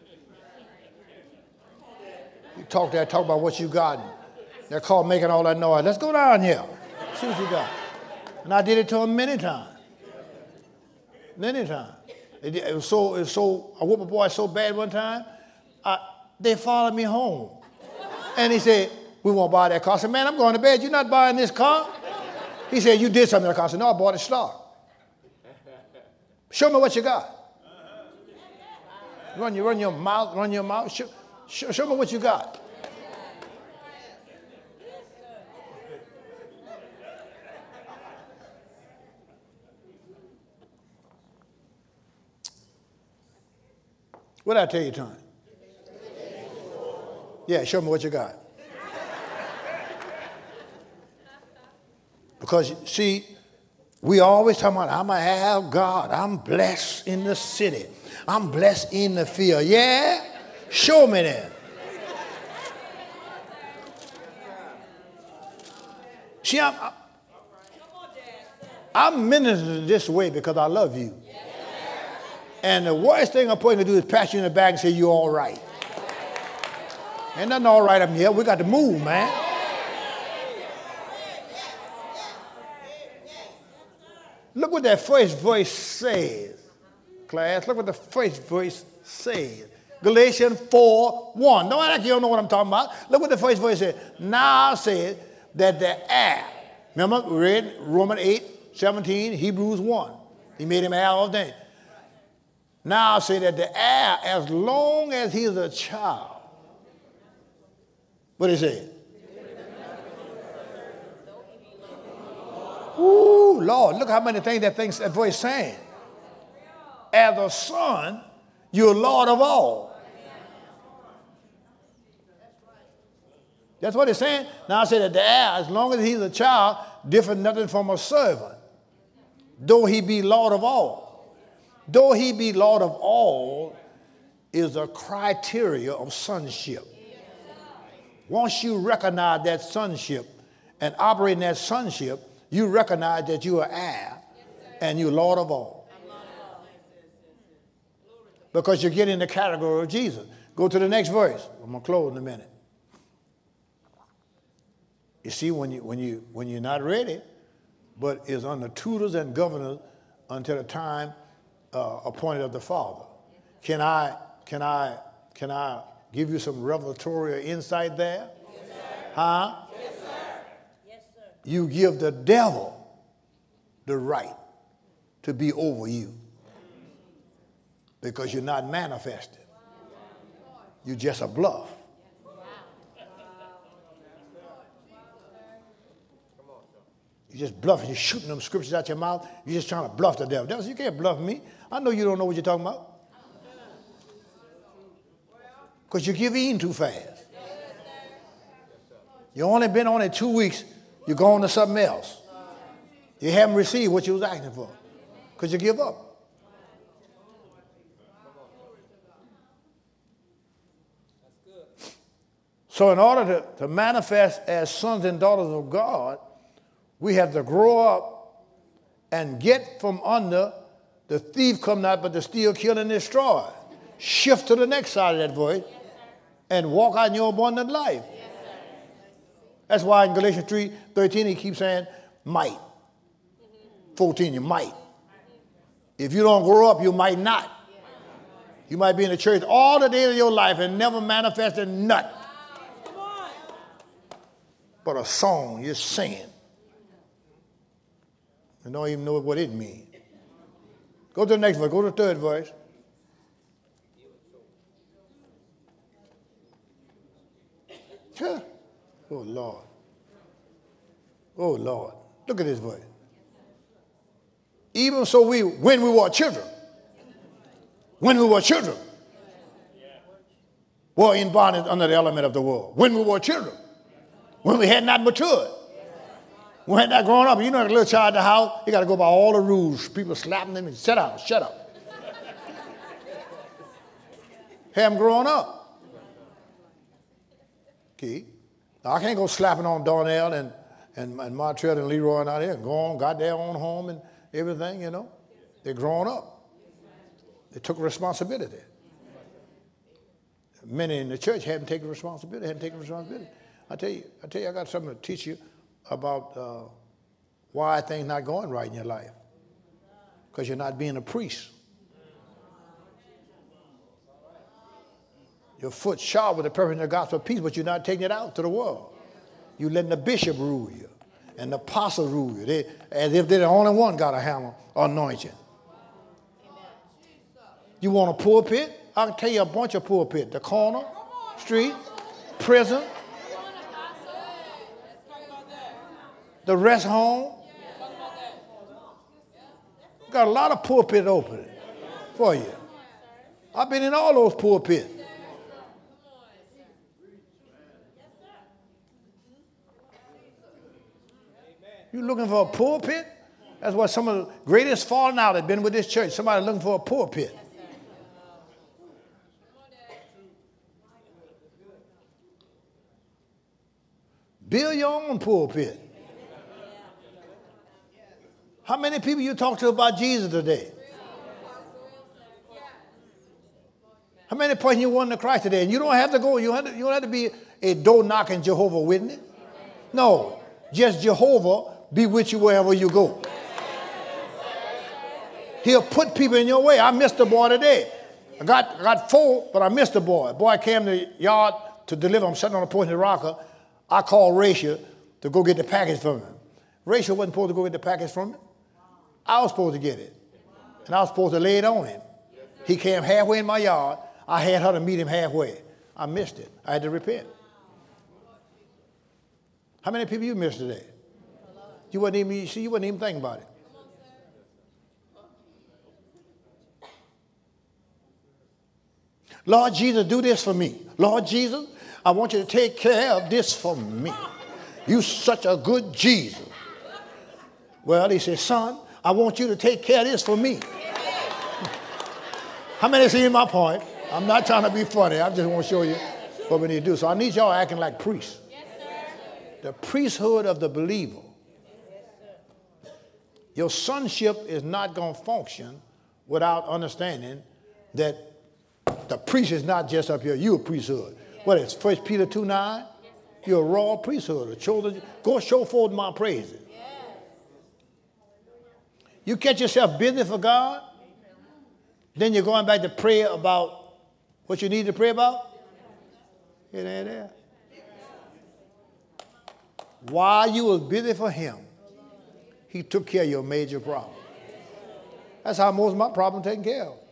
You talk there, talk about what you got. They're called making all that noise. Let's go down here. See what you got. And I did it to them many times. Many times. It, it was so, it was so, I whooped a boy so bad one time, I, they followed me home. And he said, we won't buy that car. I said, man, I'm going to bed. You're not buying this car? He said, you did something to the car. I said, no, I bought it stock. Show me what you got. Run your, run your mouth, run your mouth. Show, show, show me what you got. What did I tell you, Tony? Yeah, show me what you got. Because, see, we always talk about, I'm going to have God. I'm blessed in the city. I'm blessed in the field. Yeah? Show me that. See, I'm, I'm ministering this way because I love you. And the worst thing I'm going to do is pat you in the back and say, you're all right. Ain't nothing all right up here. We got to move, man. Look what that first verse says, class. Look what the first verse says. Galatians four one. Don't act like you don't know what I'm talking about. Look what the first verse says. Now said that the heir, Remember, we read Romans eight, seventeen, Hebrews one. He made him heir of things. Now I say that the heir, as long as he is a child, what did he say? Ooh, Lord, look how many things that, things, that voice saying. As a son, you're Lord of all. That's what it's saying. Now I say that the heir, as long as he's a child, different nothing from a servant, though he be Lord of all. Though he be Lord of all is a criteria of sonship. Once you recognize that sonship and operate in that sonship, you recognize that you are heir and you're Lord of all. Because you get in the category of Jesus. Go to the next verse. I'm going to close in a minute. You see, when, you, when, you, when you're not ready, but is under tutors and governors until the time uh, appointed of the Father. Can I, can I, can I give you some revelatory insight there? Yes, sir. Huh? Yes, sir. Yes, sir. You give the devil the right to be over you because you're not manifested. You're just a bluff. You're just bluffing. You're shooting them scriptures out your mouth. You're just trying to bluff the devil. Devil, you can't bluff me. I know you don't know what you're talking about. Because you give in too fast. You only been on it two weeks. You're going to something else. You haven't received what you was asking for. Because you give up. So in order to, to manifest as sons and daughters of God, we have to grow up and get from under the thief come not but to steal, kill, and destroy. Shift to the next side of that voice and walk out in your abundant life. That's why in Galatians three thirteen he keeps saying might. fourteen, you might. If you don't grow up, you might not. You might be in the church all the days of your life and never manifested nothing but a song you're singing. And don't even know what it means. Go to the next verse. Go to the third verse. Huh. Oh, Lord. Oh, Lord. Look at this verse. Even so we, when we were children, when we were children, were in bondage under the element of the world. When we were children, when we had not matured. We had not grown up. You know, like a little child in the house, you got to go by all the rules. People slapping them and shut up, shut up. Haven't grown up. Okay. Now, I can't go slapping on Darnell and, and, and Montreal and Leroy and out there and go on, got their own home and everything, you know. They're growing up. They took responsibility. Many in the church haven't taken responsibility, haven't taken responsibility. I tell you, I tell you, I got something to teach you about uh, why things not going right in your life. Because you're not being a priest. Your foot sharp with the purpose of the gospel of peace, but you're not taking it out to the world. You're letting the bishop rule you and the apostle rule you. They, as if they're the only one got a hammer anointing. You want a pulpit? I can tell you a bunch of pulpit. The corner, street, prison, the rest home. Got a lot of pulpit open for you. I've been in all those pulpits. You looking for a pulpit? That's why some of the greatest falling out have been with this church. Somebody looking for a pulpit. Build your own pulpit. How many people you talk to about Jesus today? How many points you won to Christ today? And you don't have to go, you don't have to, you don't have to be a door-knocking Jehovah Witness. No, just Jehovah be with you wherever you go. He'll put people in your way. I missed a boy today. I got, I got four, but I missed a boy. A boy came to the yard to deliver. I'm sitting on the porch in the rocker. I called Rachel to go get the package from him. Rachel wasn't supposed to go get the package from me. I was supposed to get it. And I was supposed to lay it on him. He came halfway in my yard. I had her to meet him halfway. I missed it. I had to repent. How many people you missed today? You wasn't even, you see, you wasn't even thinking about it. Lord Jesus, do this for me. Lord Jesus, I want you to take care of this for me. You such a good Jesus. Well, he said, son, I want you to take care of this for me. How many see my point? I'm not trying to be funny. I just want to show you what we need to do. So I need y'all acting like priests. The priesthood of the believer. Your sonship is not going to function without understanding that the priest is not just up here. You're a priesthood. What is First Peter two nine? You're a royal priesthood. A children, go show forth my praises. You catch yourself busy for God, then you're going back to pray about what you need to pray about. It ain't there. While you was busy for him, he took care of your major problem. That's how most of my problems taken care of.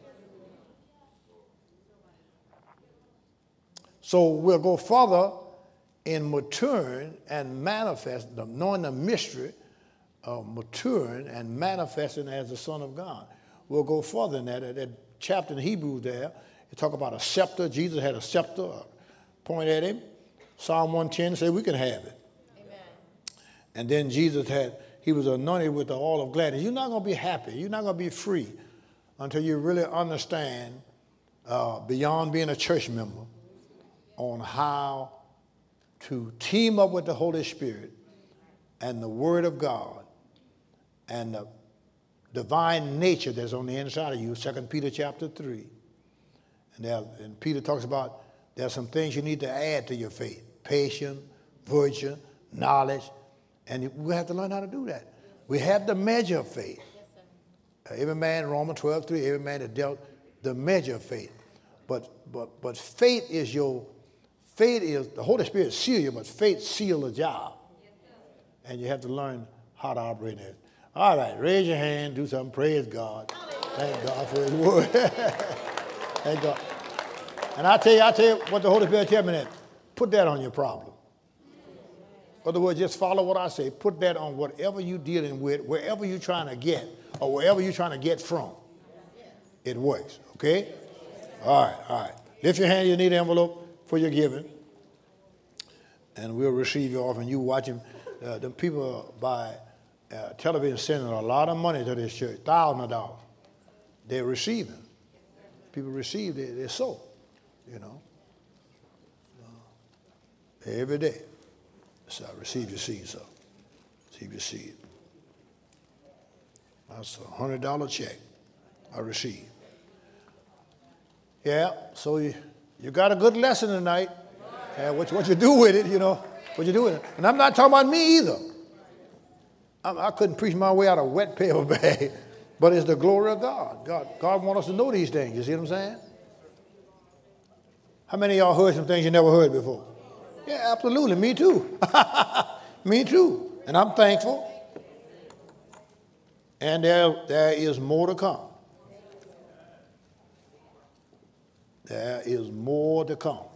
So we'll go further in maturing and manifesting, knowing the mystery of maturing and manifesting as the Son of God. We'll go further in that. That chapter in Hebrews there, you talk about a scepter. Jesus had a scepter, point at him. Psalm one ten says we can have it. Amen. And then Jesus had, he was anointed with the oil of gladness. You're not going to be happy. You're not going to be free until you really understand, uh, beyond being a church member, on how to team up with the Holy Spirit and the Word of God and the divine nature that's on the inside of you, Second Peter chapter three. And, there, and Peter talks about there's some things you need to add to your faith. Patience, virtue, knowledge. And we have to learn how to do that. We have the measure of faith. Uh, every man, Romans twelve three, every man that dealt the measure of faith. But, but, but faith is your, faith is, the Holy Spirit seal you, but faith seal the job. And you have to learn how to operate in it. All right, raise your hand, do something, praise God. Thank God for his word. Thank God. And I tell you, I tell you what the Holy Spirit tell me that. Put that on your problem. In other words, just follow what I say. Put that on whatever you're dealing with, wherever you're trying to get, or wherever you're trying to get from. It works, okay? All right, all right. Lift your hand, you need an envelope for your giving. And we'll receive your offering. You watching, uh, the people by uh, television sending a lot of money to this church, thousands of dollars. They're receiving. People receive, they, they sow, you know. Uh, every day. So receive your seed, so. Receive your seed. That's a one hundred dollar check I received. Yeah, so you, you got a good lesson tonight. Uh, what, what you do with it, you know, what you do with it. And I'm not talking about me either. I, I couldn't preach my way out of a wet paper bag, but it's the glory of God. God, God wants us to know these things. You see what I'm saying? How many of y'all heard some things you never heard before? Yeah, absolutely. Me too. Me too. And I'm thankful. And there, there is more to come. There is more to come.